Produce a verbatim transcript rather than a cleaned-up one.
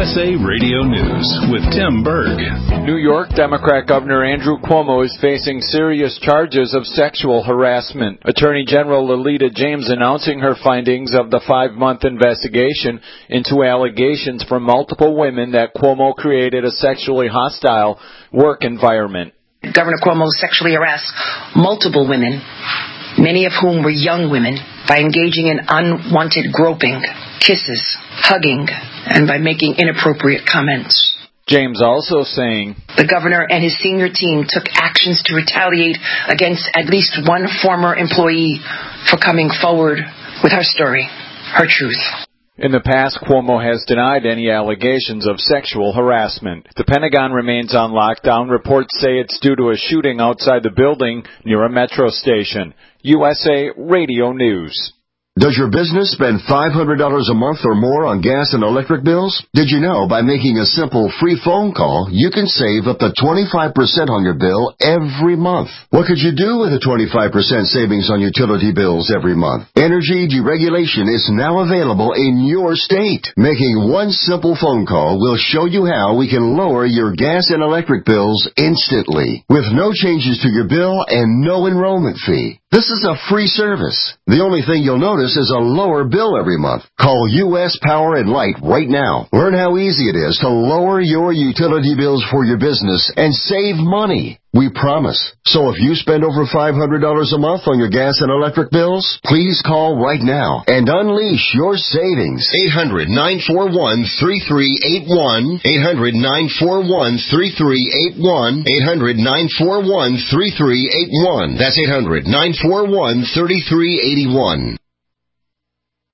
S A Radio News with Tim Berg. New York Democrat Governor Andrew Cuomo is facing serious charges of sexual harassment. Attorney General Lolita James announcing her findings of the five-month investigation into allegations from multiple women that Cuomo created a sexually hostile work environment. Governor Cuomo sexually harassed multiple women, many of whom were young women, by engaging in unwanted groping, kisses, hugging, and by making inappropriate comments. James also saying, the governor and his senior team took actions to retaliate against at least one former employee for coming forward with her story, her truth. In the past, Cuomo has denied any allegations of sexual harassment. The Pentagon remains on lockdown. Reports say it's due to a shooting outside the building near a metro station. U S A Radio News. Does your business spend five hundred dollars a month or more on gas and electric bills? Did you know by making a simple free phone call, you can save up to twenty-five percent on your bill every month? What could you do with a twenty-five percent savings on utility bills every month? Energy deregulation is now available in your state. Making one simple phone call will show you how we can lower your gas and electric bills instantly, with no changes to your bill and no enrollment fee. This is a free service. The only thing you'll notice is a lower bill every month. Call U S Power and Light right now. Learn how easy it is to lower your utility bills for your business and save money. We promise. So if you spend over five hundred dollars a month on your gas and electric bills, please call right now and unleash your savings. eight hundred, nine four one, three three eight one. eight hundred, nine four one, three three eight one. eight hundred, nine four one, three three eight one. That's eight hundred, nine four one, three three eight one.